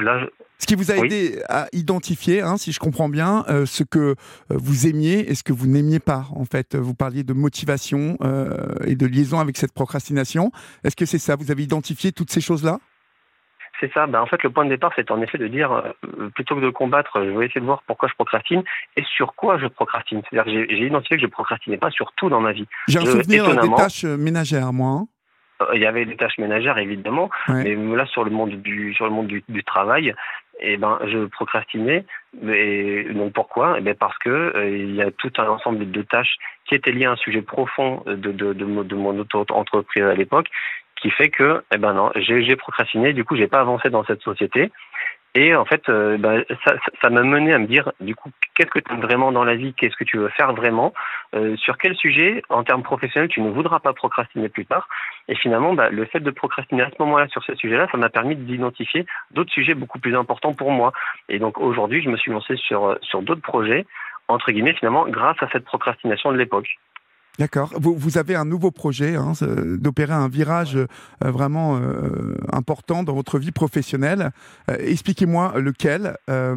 a aidé à identifier, si je comprends bien, ce que vous aimiez et ce que vous n'aimiez pas. En fait, vous parliez de motivation et de liaison avec cette procrastination. Est-ce que c'est ça ? Vous avez identifié toutes ces choses-là ? C'est ça. En fait, le point de départ, c'est en effet de dire, plutôt que de combattre, je vais essayer de voir pourquoi je procrastine et sur quoi je procrastine. C'est-à-dire que j'ai identifié que je procrastinais pas sur tout dans ma vie. J'ai un souvenir des tâches ménagères, moi. Il y avait des tâches ménagères, évidemment, mais là, sur le monde du travail, je procrastinais. Et donc pourquoi ? Parce que il y a tout un ensemble de tâches qui étaient liées à un sujet profond de mon auto-entreprise à l'époque, qui fait que, j'ai procrastiné, du coup, j'ai pas avancé dans cette société. Et en fait, ça m'a mené à me dire, du coup, qu'est-ce que tu aimes vraiment dans la vie ? Qu'est-ce que tu veux faire vraiment ? Sur quel sujet, en termes professionnels, tu ne voudras pas procrastiner plus tard ? Et finalement, le fait de procrastiner à ce moment-là sur ce sujet-là, ça m'a permis d'identifier d'autres sujets beaucoup plus importants pour moi. Et donc aujourd'hui, je me suis lancé sur d'autres projets, entre guillemets, finalement, grâce à cette procrastination de l'époque. D'accord. Vous avez un nouveau projet d'opérer un virage vraiment important dans votre vie professionnelle. Expliquez-moi lequel.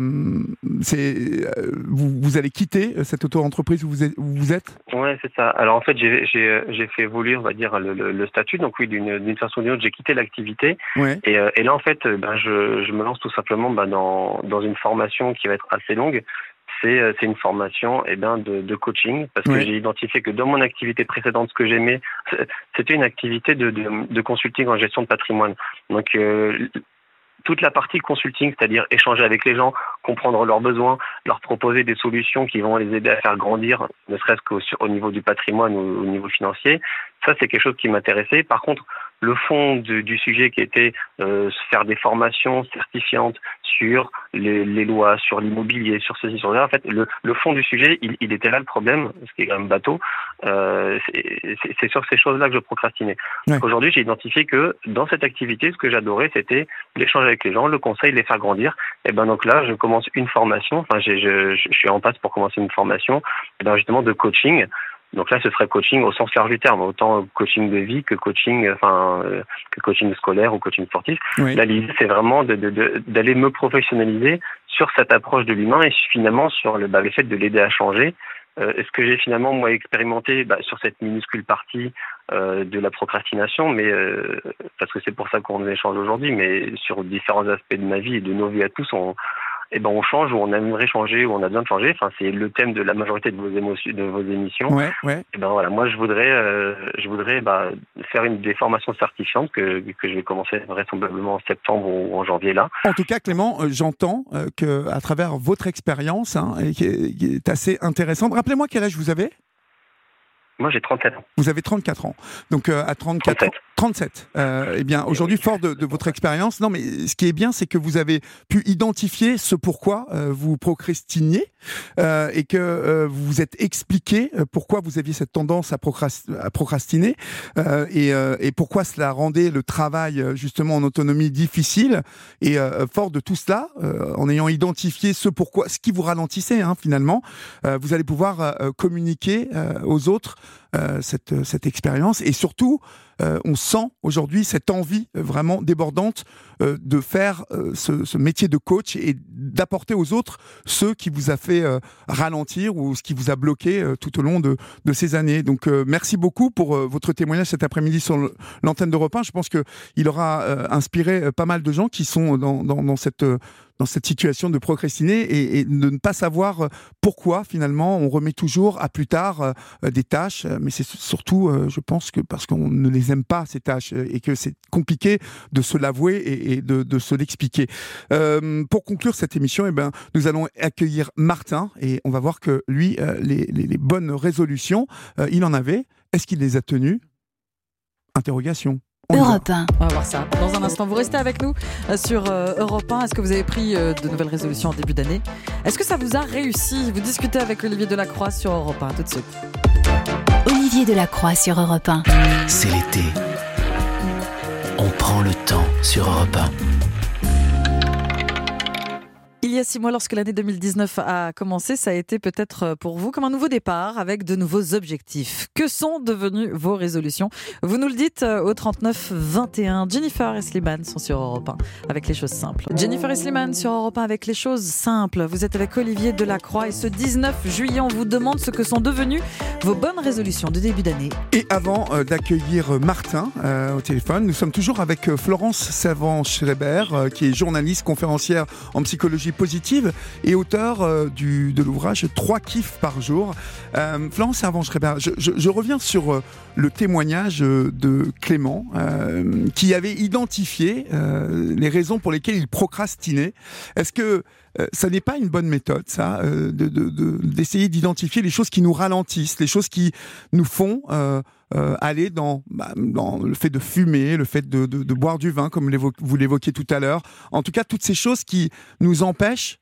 Vous allez quitter cette auto-entreprise où vous êtes ? Ouais, c'est ça. Alors en fait, j'ai fait évoluer, on va dire, le statut. Donc oui, d'une façon ou d'une autre, j'ai quitté l'activité. Ouais. Et là, en fait, je me lance tout simplement dans une formation qui va être assez longue. C'est une formation de coaching, parce que j'ai identifié que dans mon activité précédente, ce que j'aimais, c'était une activité de consulting en gestion de patrimoine. Donc toute la partie consulting, c'est-à-dire échanger avec les gens, comprendre leurs besoins, leur proposer des solutions qui vont les aider à faire grandir, ne serait-ce qu'au niveau du patrimoine ou au niveau financier, ça c'est quelque chose qui m'intéressait. Par contre, le fond du sujet qui était faire des formations certifiantes sur les lois, sur l'immobilier, sur ceci, sur ça. En fait, le fond du sujet, il était là le problème, ce qui est quand même bateau. C'est sur ces choses-là que je procrastinais. Ouais. Aujourd'hui, j'ai identifié que dans cette activité, ce que j'adorais, c'était l'échange avec les gens, le conseil, les faire grandir. Et ben donc là, je commence une formation. Enfin, je suis en passe pour commencer une formation, et ben justement de coaching. Donc là, ce serait coaching au sens large du terme, autant coaching de vie que coaching scolaire ou coaching sportif. Oui. Là, l'idée, c'est vraiment d'aller me professionnaliser sur cette approche de l'humain et finalement sur le fait de l'aider à changer. Ce que j'ai finalement, moi, expérimenté sur cette minuscule partie de la procrastination, mais parce que c'est pour ça qu'on échange aujourd'hui, mais sur différents aspects de ma vie et de nos vies à tous, on change ou on aimerait changer ou on a besoin de changer. Enfin, c'est le thème de la majorité de vos émissions. Ouais. Et ben voilà, moi je voudrais faire des formations certifiantes que je vais commencer vraisemblablement en septembre ou en janvier là. En tout cas, Clément, j'entends que à travers votre expérience, qui est assez intéressante. Rappelez-moi quel âge vous avez ? Moi, j'ai 34 ans. Vous avez 34 ans. Donc, à 34 ans. 37. Eh bien, aujourd'hui, fort de votre expérience, non, mais ce qui est bien, c'est que vous avez pu identifier ce pourquoi vous procrastiniez et que vous vous êtes expliqué pourquoi vous aviez cette tendance à procrastiner et pourquoi cela rendait le travail, justement, en autonomie difficile. Et fort de tout cela, en ayant identifié ce qui vous ralentissait, finalement, vous allez pouvoir communiquer aux autres cette expérience et surtout on sent aujourd'hui cette envie vraiment débordante de faire ce métier de coach et d'apporter aux autres ce qui vous a fait ralentir ou ce qui vous a bloqué tout au long de ces années. Donc merci beaucoup pour votre témoignage cet après-midi sur l'antenne d'Europe 1. Je pense qu'il aura inspiré pas mal de gens qui sont dans cette situation de procrastiner et de ne pas savoir pourquoi finalement on remet toujours à plus tard des tâches, mais c'est surtout je pense que parce qu'on ne les aime pas ces tâches et que c'est compliqué de se l'avouer et de se l'expliquer. Pour conclure cette émission, nous allons accueillir Martin et on va voir que lui, les bonnes résolutions, il en avait. Est-ce qu'il les a tenues ? Interrogation. Europe 1. On va voir ça. Dans un instant, vous restez avec nous sur Europe 1. Est-ce que vous avez pris de nouvelles résolutions en début d'année ? Est-ce que ça vous a réussi ? Vous discutez avec Olivier Delacroix sur Europe 1. Tout de suite. Olivier Delacroix sur Europe 1. C'est l'été. On prend le temps sur Europe 1. Il y a 6 mois, lorsque l'année 2019 a commencé, ça a été peut-être pour vous comme un nouveau départ avec de nouveaux objectifs. Que sont devenues vos résolutions ? Vous nous le dites au 39 21. Jennifer et Slimane sont sur Europe 1 avec les choses simples. Jennifer et Slimane sur Europe 1 avec les choses simples. Vous êtes avec Olivier Delacroix et ce 19 juillet, on vous demande ce que sont devenues vos bonnes résolutions de début d'année. Et avant d'accueillir Martin au téléphone, nous sommes toujours avec Florence Servan-Schreiber qui est journaliste, conférencière en psychologie positive et auteur de l'ouvrage 3 kiffs par jour. Florence Servan-Schreiber, je reviens sur le témoignage de Clément qui avait identifié les raisons pour lesquelles il procrastinait. Est-ce que ça n'est pas une bonne méthode, ça, d'essayer d'identifier les choses qui nous ralentissent, les choses qui nous font aller dans le fait de fumer, le fait de boire du vin, comme vous l'évoquiez tout à l'heure. En tout cas, toutes ces choses qui nous empêchent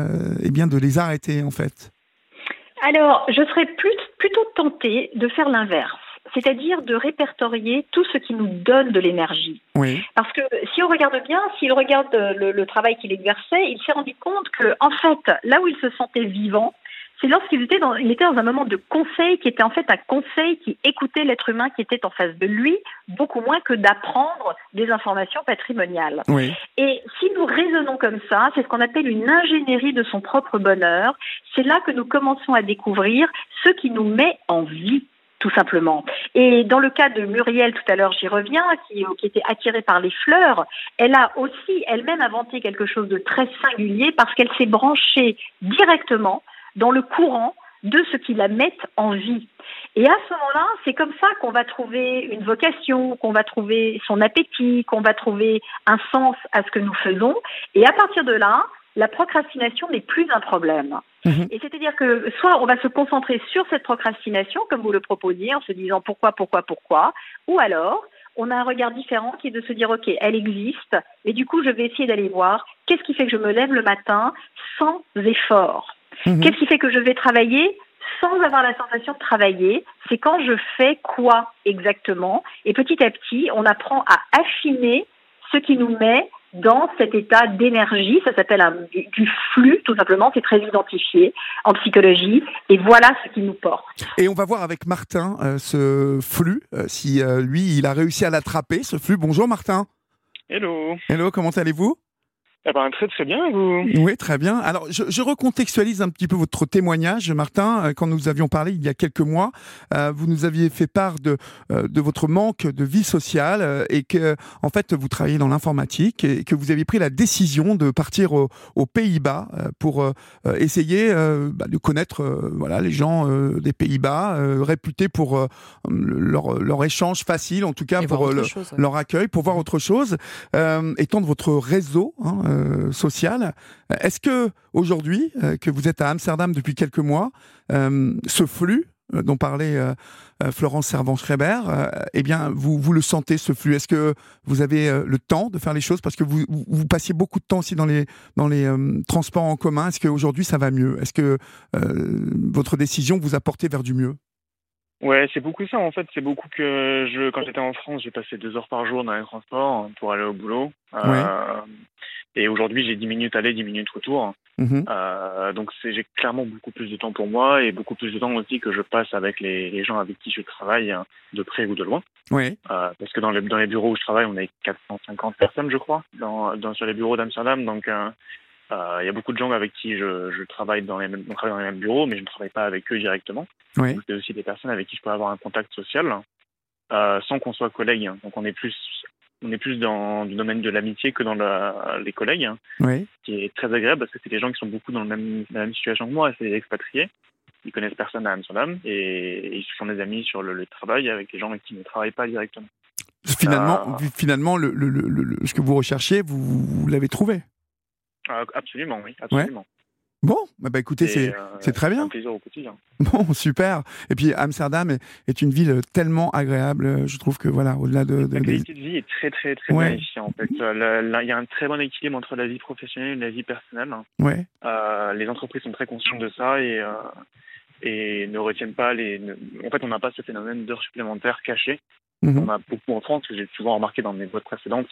de les arrêter, en fait. Alors, je serais plutôt tentée de faire l'inverse. C'est-à-dire de répertorier tout ce qui nous donne de l'énergie. Oui. Parce que si on regarde bien, s'il regarde le travail qu'il exerçait, il s'est rendu compte que, en fait, là où il se sentait vivant, c'est lorsqu'il était dans un moment de conseil qui était en fait un conseil qui écoutait l'être humain qui était en face de lui, beaucoup moins que d'apprendre des informations patrimoniales. Oui. Et si nous raisonnons comme ça, c'est ce qu'on appelle une ingénierie de son propre bonheur. C'est là que nous commençons à découvrir ce qui nous met en vie. Tout simplement. Et dans le cas de Muriel, tout à l'heure, j'y reviens, qui était attirée par les fleurs, elle a aussi elle-même inventé quelque chose de très singulier parce qu'elle s'est branchée directement dans le courant de ce qui la met en vie. Et à ce moment-là, c'est comme ça qu'on va trouver une vocation, qu'on va trouver son appétit, qu'on va trouver un sens à ce que nous faisons. Et à partir de là, la procrastination n'est plus un problème. Et c'est-à-dire que soit on va se concentrer sur cette procrastination, comme vous le proposiez, en se disant pourquoi, ou alors on a un regard différent qui est de se dire, ok, elle existe, et du coup, je vais essayer d'aller voir qu'est-ce qui fait que je me lève le matin sans effort. Qu'est-ce qui fait que je vais travailler sans avoir la sensation de travailler? C'est quand je fais quoi exactement? Et petit à petit, on apprend à affiner ce qui nous met dans cet état d'énergie. Ça s'appelle du flux, tout simplement. C'est très identifié en psychologie. Et voilà ce qui nous porte. Et on va voir avec Martin ce flux, si lui, il a réussi à l'attraper, ce flux. Bonjour Martin. Hello. Hello, comment allez-vous ? Très très bien, vous. Oui, très bien. Alors, je recontextualise un petit peu votre témoignage, Martin. Quand nous avions parlé il y a quelques mois, vous nous aviez fait part de votre manque de vie sociale et que, en fait, vous travaillez dans l'informatique et que vous aviez pris la décision de partir aux Pays-Bas pour essayer de connaître les gens des Pays-Bas, réputés pour leur échange facile, en tout cas et pour leur accueil, pour voir autre chose, étendre votre réseau social. Est-ce que aujourd'hui, que vous êtes à Amsterdam depuis quelques mois, ce flux dont parlait Florence Servan-Schreiber, vous le sentez, ce flux? Est-ce que vous avez le temps de faire les choses? Parce que vous passiez beaucoup de temps aussi dans les transports en commun. Est-ce qu'aujourd'hui ça va mieux? Est-ce que votre décision vous a porté vers du mieux? Ouais, c'est beaucoup ça en fait. C'est beaucoup que quand j'étais en France, j'ai passé 2 heures par jour dans les transports pour aller au boulot. Et aujourd'hui, j'ai 10 minutes aller, 10 minutes retour. Donc j'ai clairement beaucoup plus de temps pour moi et beaucoup plus de temps aussi que je passe avec les gens avec qui je travaille, de près ou de loin. Parce que dans les bureaux où je travaille, on est 450 personnes, je crois, sur les bureaux d'Amsterdam. Donc il y a beaucoup de gens avec qui je travaille dans les mêmes bureaux, mais je ne travaille pas avec eux directement. Donc, c'est aussi des personnes avec qui je peux avoir un contact social sans qu'on soit collègues. Donc on est plus dans le domaine de l'amitié que dans les collègues, qui est très agréable parce que c'est des gens qui sont beaucoup dans la même situation que moi, c'est des expatriés. Ils connaissent personne à Amsterdam et ils sont des amis sur le travail avec des gens qui ne travaillent pas directement. Finalement, ce que vous recherchiez, vous l'avez trouvé? Absolument, oui, absolument. Bon, écoutez, c'est très bien. C'est un plaisir au quotidien. Bon, super. Et puis Amsterdam est une ville tellement agréable. Je trouve que au-delà de la qualité de vie est très très très bien ici en fait. Il y a un très bon équilibre entre la vie professionnelle et la vie personnelle. Les entreprises sont très conscientes de ça et ne retiennent pas En fait, on n'a pas ce phénomène d'heures supplémentaires cachées. On a beaucoup en France, que j'ai souvent remarqué dans mes boîtes précédentes.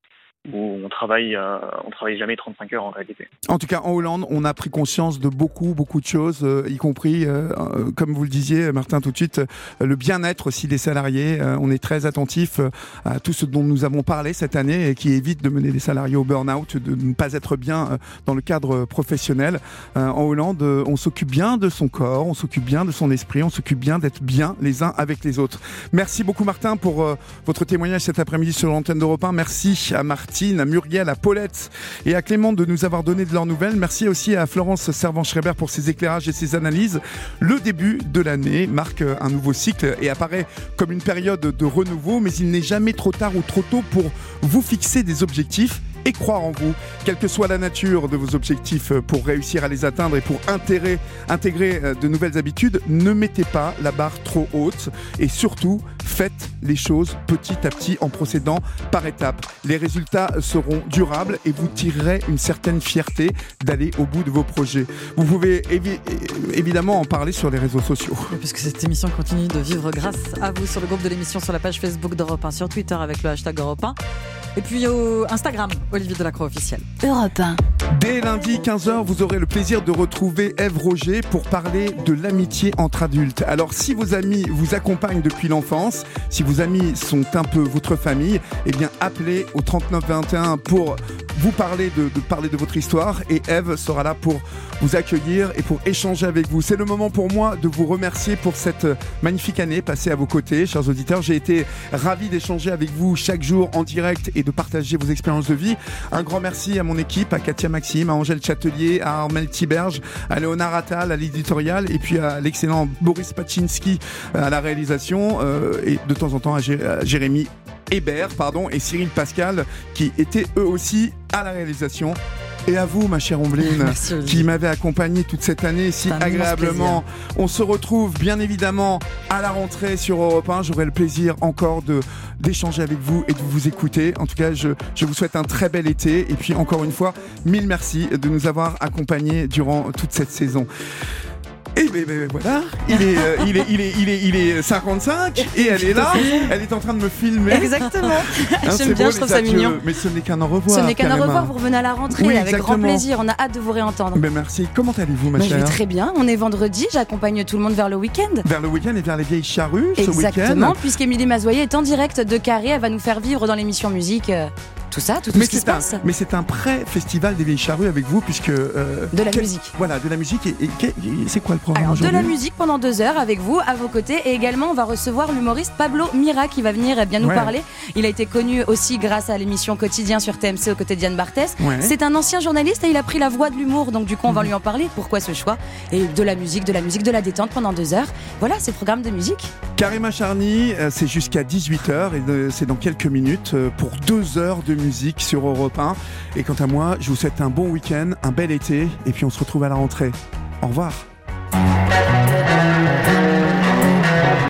Où on travaille jamais 35 heures en réalité. En tout cas, en Hollande, on a pris conscience de beaucoup de choses, y compris, comme vous le disiez, Martin, tout de suite, le bien-être aussi des salariés. On est très attentif à tout ce dont nous avons parlé cette année et qui évite de mener les salariés au burn-out, de ne pas être bien dans le cadre professionnel. En Hollande, on s'occupe bien de son corps, on s'occupe bien de son esprit, on s'occupe bien d'être bien les uns avec les autres. Merci beaucoup, Martin, pour votre témoignage cet après-midi sur l'antenne d'Europe 1. Merci à Martine, à Muriel, à Paulette et à Clément de nous avoir donné de leurs nouvelles. Merci aussi à Florence Servan-Schreiber pour ses éclairages et ses analyses. Le début de l'année marque un nouveau cycle et apparaît comme une période de renouveau, mais il n'est jamais trop tard ou trop tôt pour vous fixer des objectifs et croire en vous, quelle que soit la nature de vos objectifs, pour réussir à les atteindre et pour intégrer de nouvelles habitudes. Ne mettez pas la barre trop haute et surtout, faites les choses petit à petit en procédant par étapes. Les résultats seront durables et vous tirerez une certaine fierté d'aller au bout de vos projets. Vous pouvez évidemment en parler sur les réseaux sociaux. Et puisque cette émission continue de vivre grâce à vous sur le groupe de l'émission, sur la page Facebook d'Europe 1, sur Twitter avec le hashtag Europe 1. Et puis au Instagram, Olivier Delacroix officiel. Europe 1. Dès lundi 15h, vous aurez le plaisir de retrouver Ève Roger pour parler de l'amitié entre adultes. Alors si vos amis vous accompagnent depuis l'enfance, si vos amis sont un peu votre famille, eh bien appelez au 3921 pour vous parler de votre histoire et Ève sera là pour vous accueillir et pour échanger avec vous. C'est le moment pour moi de vous remercier pour cette magnifique année passée à vos côtés, chers auditeurs. J'ai été ravi d'échanger avec vous chaque jour en direct et de partager vos expériences de vie. Un grand merci à mon équipe, à Katia Maxime, à Angèle Châtelier, à Armel Thiberge, à Léonard Attal, à l'éditorial et puis à l'excellent Boris Paczynski à la réalisation et de temps en temps à Jérémy Hébert et Cyril Pascal qui étaient eux aussi à la réalisation. Et à vous, ma chère Ombline, qui m'avait accompagné toute cette année si agréablement. On se retrouve bien évidemment à la rentrée sur Europe 1. J'aurai le plaisir encore d'échanger avec vous et de vous écouter. En tout cas, je vous souhaite un très bel été. Et puis encore une fois, mille merci de nous avoir accompagnés durant toute cette saison. Et voilà, il est 55 et elle est là, elle est en train de me filmer. Exactement. J'aime bien, je trouve ça mignon. Mais ce n'est qu'un au revoir. Ce n'est qu'un au revoir, vous revenez à la rentrée avec grand plaisir. On a hâte de vous réentendre. Merci. Comment allez-vous, ma chère ? Je vais très bien. On est vendredi, j'accompagne tout le monde vers le week-end. Vers le week-end et vers les vieilles charrues ce week-end. Exactement, puisqu'Émilie Mazoyer est en direct de Carré, elle va nous faire vivre dans l'émission musique. Tout ce qui se passe. Mais c'est un pré-festival des vieilles charrues avec vous, puisque... de la musique. Voilà, de la musique. Et c'est quoi le programme aujourd'hui ? De la musique pendant 2 heures avec vous, à vos côtés. Et également, on va recevoir l'humoriste Pablo Mira qui va venir bien nous parler. Il a été connu aussi grâce à l'émission Quotidien sur TMC aux côtés de Yann Barthès. Ouais. C'est un ancien journaliste et il a pris la voie de l'humour. Donc du coup, on va lui en parler. Pourquoi ce choix ? Et de la musique, de la détente pendant 2 heures. Voilà, c'est le programme de musique. Karima Charny, c'est jusqu'à 18h et c'est dans quelques minutes pour 2 heures de musique sur Europe 1. Et quant à moi, je vous souhaite un bon week-end, un bel été et puis on se retrouve à la rentrée. Au revoir.